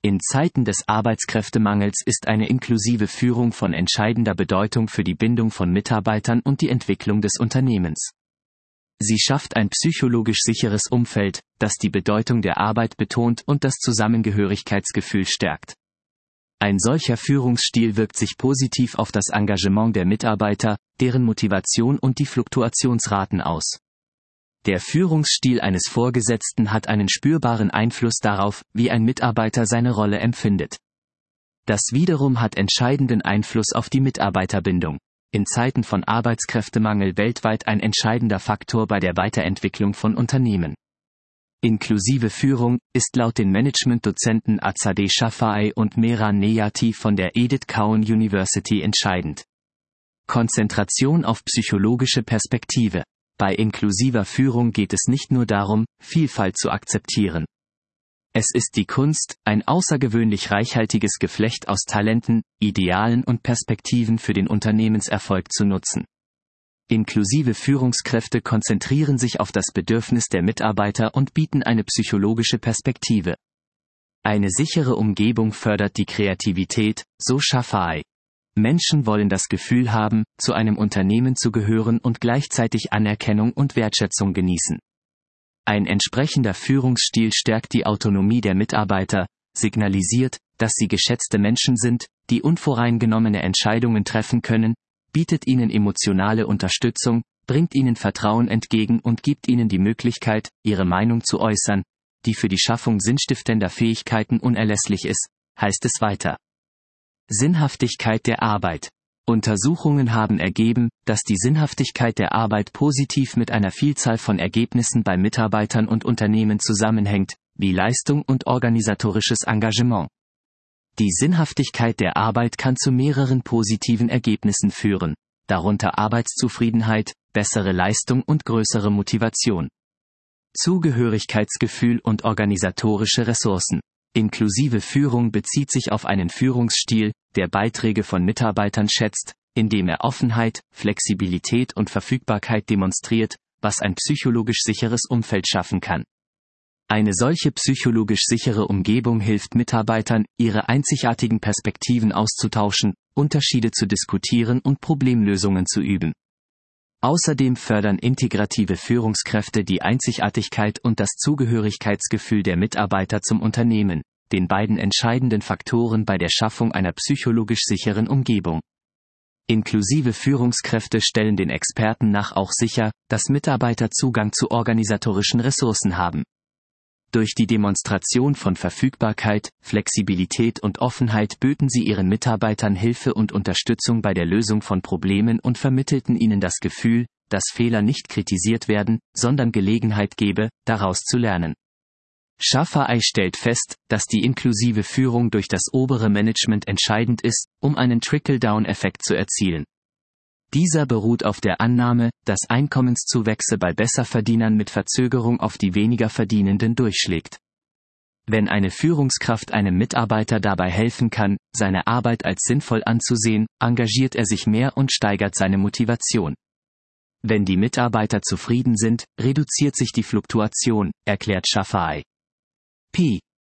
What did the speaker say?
In Zeiten des Arbeitskräftemangels ist eine inklusive Führung von entscheidender Bedeutung für die Bindung von Mitarbeitern und die Entwicklung des Unternehmens. Sie schafft ein psychologisch sicheres Umfeld, das die Bedeutung der Arbeit betont und das Zusammengehörigkeitsgefühl stärkt. Ein solcher Führungsstil wirkt sich positiv auf das Engagement der Mitarbeiter, deren Motivation und die Fluktuationsraten aus. Der Führungsstil eines Vorgesetzten hat einen spürbaren Einfluss darauf, wie ein Mitarbeiter seine Rolle empfindet. Das wiederum hat entscheidenden Einfluss auf die Mitarbeiterbindung. In Zeiten von Arbeitskräftemangel weltweit ein entscheidender Faktor bei der Weiterentwicklung von Unternehmen. Inklusive Führung ist laut den Management-Dozenten Azadeh Shafai und Mehran Neyati von der Edith Cowan University entscheidend. Konzentration auf psychologische Perspektive. Bei inklusiver Führung geht es nicht nur darum, Vielfalt zu akzeptieren. Es ist die Kunst, ein außergewöhnlich reichhaltiges Geflecht aus Talenten, Idealen und Perspektiven für den Unternehmenserfolg zu nutzen. Inklusive Führungskräfte konzentrieren sich auf das Bedürfnis der Mitarbeiter und bieten eine psychologische Perspektive. Eine sichere Umgebung fördert die Kreativität, so Shafai. Menschen wollen das Gefühl haben, zu einem Unternehmen zu gehören und gleichzeitig Anerkennung und Wertschätzung genießen. Ein entsprechender Führungsstil stärkt die Autonomie der Mitarbeiter, signalisiert, dass sie geschätzte Menschen sind, die unvoreingenommene Entscheidungen treffen können, bietet ihnen emotionale Unterstützung, bringt ihnen Vertrauen entgegen und gibt ihnen die Möglichkeit, ihre Meinung zu äußern, die für die Schaffung sinnstiftender Fähigkeiten unerlässlich ist, heißt es weiter. Sinnhaftigkeit der Arbeit. Untersuchungen haben ergeben, dass die Sinnhaftigkeit der Arbeit positiv mit einer Vielzahl von Ergebnissen bei Mitarbeitern und Unternehmen zusammenhängt, wie Leistung und organisatorisches Engagement. Die Sinnhaftigkeit der Arbeit kann zu mehreren positiven Ergebnissen führen, darunter Arbeitszufriedenheit, bessere Leistung und größere Motivation. Zugehörigkeitsgefühl und organisatorische Ressourcen. Inklusive Führung bezieht sich auf einen Führungsstil, der Beiträge von Mitarbeitern schätzt, indem er Offenheit, Flexibilität und Verfügbarkeit demonstriert, was ein psychologisch sicheres Umfeld schaffen kann. Eine solche psychologisch sichere Umgebung hilft Mitarbeitern, ihre einzigartigen Perspektiven auszutauschen, Unterschiede zu diskutieren und Problemlösungen zu üben. Außerdem fördern integrative Führungskräfte die Einzigartigkeit und das Zugehörigkeitsgefühl der Mitarbeiter zum Unternehmen, den beiden entscheidenden Faktoren bei der Schaffung einer psychologisch sicheren Umgebung. Inklusive Führungskräfte stellen den Experten nach auch sicher, dass Mitarbeiter Zugang zu organisatorischen Ressourcen haben. Durch die Demonstration von Verfügbarkeit, Flexibilität und Offenheit böten sie ihren Mitarbeitern Hilfe und Unterstützung bei der Lösung von Problemen und vermittelten ihnen das Gefühl, dass Fehler nicht kritisiert werden, sondern Gelegenheit gebe, daraus zu lernen. Shafai stellt fest, dass die inklusive Führung durch das obere Management entscheidend ist, um einen Trickle-Down-Effekt zu erzielen. Dieser beruht auf der Annahme, dass Einkommenszuwächse bei Besserverdienern mit Verzögerung auf die weniger Verdienenden durchschlägt. Wenn eine Führungskraft einem Mitarbeiter dabei helfen kann, seine Arbeit als sinnvoll anzusehen, engagiert er sich mehr und steigert seine Motivation. Wenn die Mitarbeiter zufrieden sind, reduziert sich die Fluktuation, erklärt Shafai.